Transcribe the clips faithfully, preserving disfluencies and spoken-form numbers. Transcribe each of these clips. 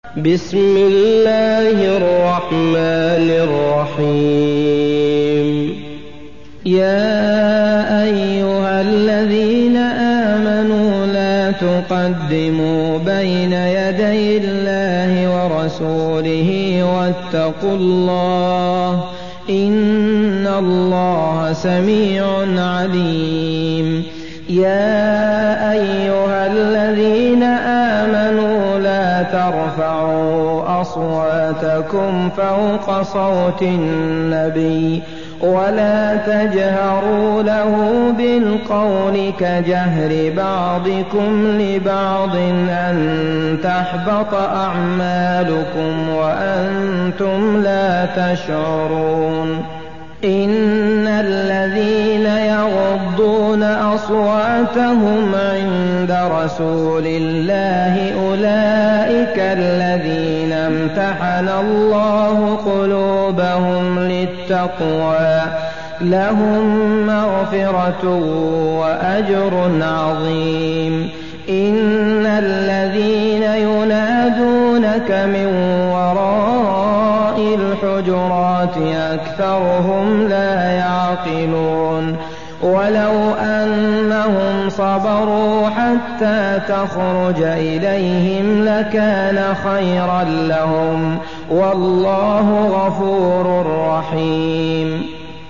بسم الله الرحمن الرحيم. يا أيها الذين آمنوا لا تقدموا بين يدي الله ورسوله واتقوا الله إن الله سميع عليم. يا أيها الذين آمنوا لا ترفعوا أصواتكم فوق صوت النبي ولا تجهروا له بالقول كجهر بعضكم لبعض أن تحبط أعمالكم وأنتم لا تشعرون. إن الذين يغضون أصواتهم عند رسول الله أولئك الذين امتحن الله قلوبهم للتقوى لهم مغفرة وأجر عظيم. إن الذين ينادونك من وراء الحجرات أكثرهم لا يعقلون. ولو أنهم صبروا حتى تخرج إليهم لكان خيرا لهم والله غفور رحيم.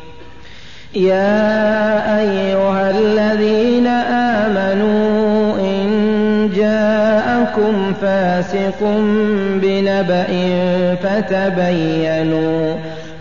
يا أيها الذين آمنوا إن جاءكم فاسق بنبأ فتبينوا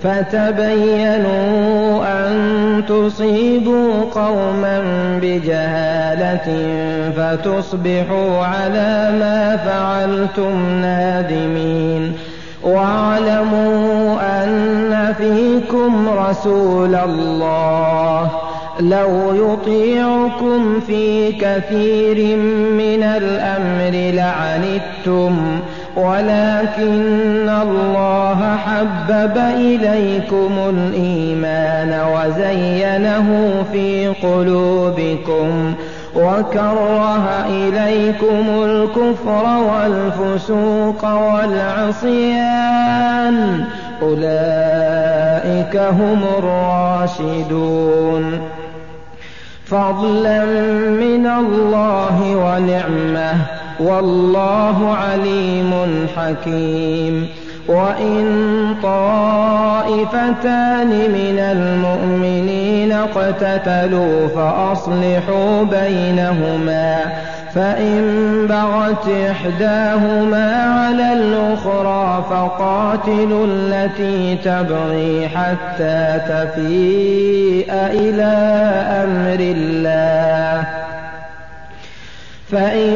فتبينوا أن تصيبوا قوما بجهالة فتصبحوا على ما فعلتم نادمين. واعلموا أن فيكم رسول الله لو يطيعكم في كثير من الأمر لعنتم ولكن الله حبب إليكم الإيمان وزينه في قلوبكم وكره إليكم الكفر والفسوق والعصيان أولئك هم الراشدون. فضلا من الله ونعمة والله عليم حكيم. وإن طائفتان من المؤمنين اقتتلوا فأصلحوا بينهما فإن بغت إحداهما على الأخرى فقاتلوا التي تبغي حتى تفيء إلى أمر الله فإن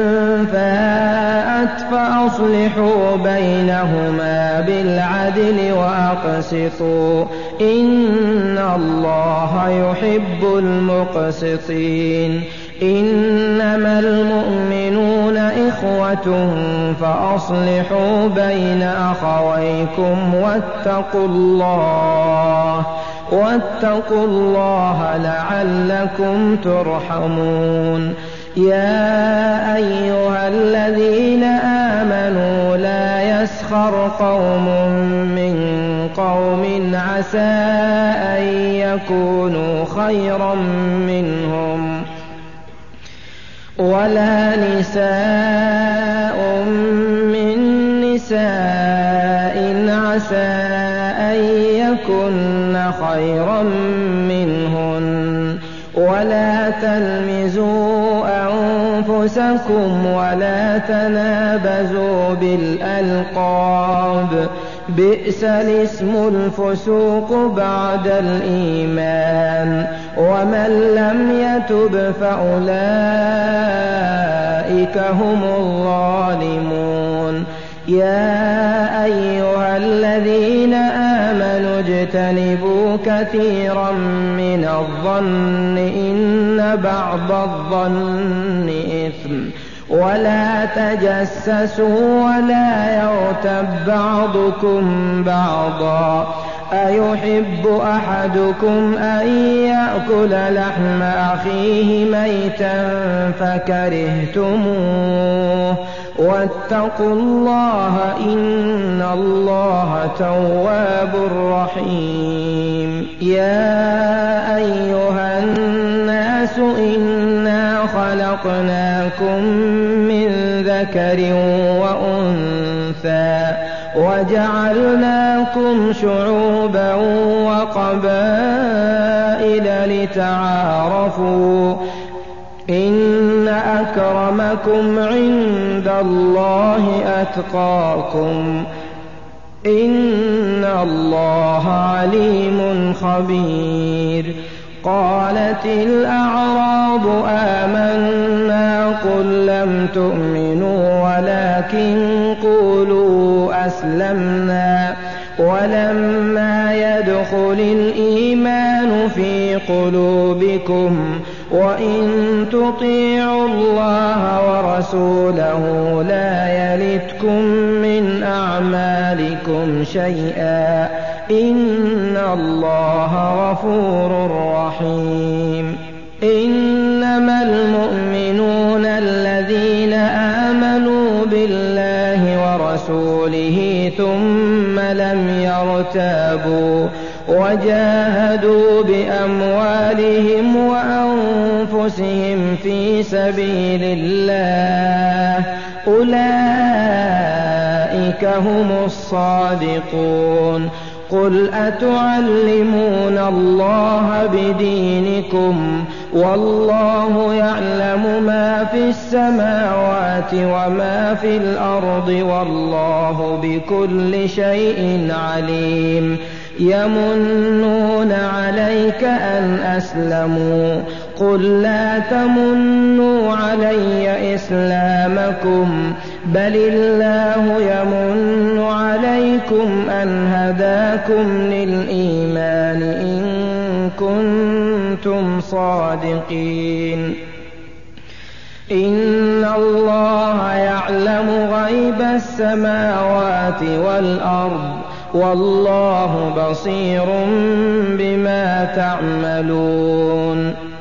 فاءت فأصلحوا بينهما بالعدل وأقسطوا إن الله يحب المقسطين. إنما المؤمنون إخوة فأصلحوا بين أخويكم واتقوا الله واتقوا الله لعلكم ترحمون. يا أيها الذين آمنوا لا يسخر قوم من قوم عسى أن يكونوا خيرا منهم ولا نساء من نساء عسى أن يكن خيرا منهن ولا تلمزوا أنفسكم ولا تنابزوا بالألقاب بئس الاسم الفسوق بعد الإيمان ومن لم يتب فأولئك هم الظالمون. يا أيها الذين آمنوا اجتنبوا كثيرا من الظن إن بعض الظن إثم ولا تجسسوا ولا يغتب بعضكم بعضا أيحب أحدكم أن يأكل لحم أخيه ميتا فكرهتموه واتقوا الله إن الله تواب رحيم. يا أيها الناس إنا خلقناكم من ذكر وأنثى وجعلناكم شعوبا وقبائل لتعارفوا إن أكرمكم عند الله أتقاكم إن الله عليم خبير. قالت الأعراب آمنا قل لم تؤمنوا ولكن قولوا أسلمنا ولما يدخل الإيمان في قلوبكم وإن تطيعوا الله ورسوله لا يلتكم من أعمالكم شيئا إن الله غفور رحيم. إنما المؤمنون الذين آمنوا بالله ورسوله ثم لم يرتابوا وجاهدوا بأموالهم وأنفسهم في سبيل الله أولئك هم الصادقون. قل أتعلمون الله بدينكم والله يعلم ما في السماوات وما في الأرض والله بكل شيء عليم. يمنون عليك أن أسلموا قل لا تمنوا علي إسلامكم بل الله يمن عليكم أن هداكم للإيمان إن كنتم صادقين. إن الله يعلم غيب السماوات والأرض والله بصير بما تعملون.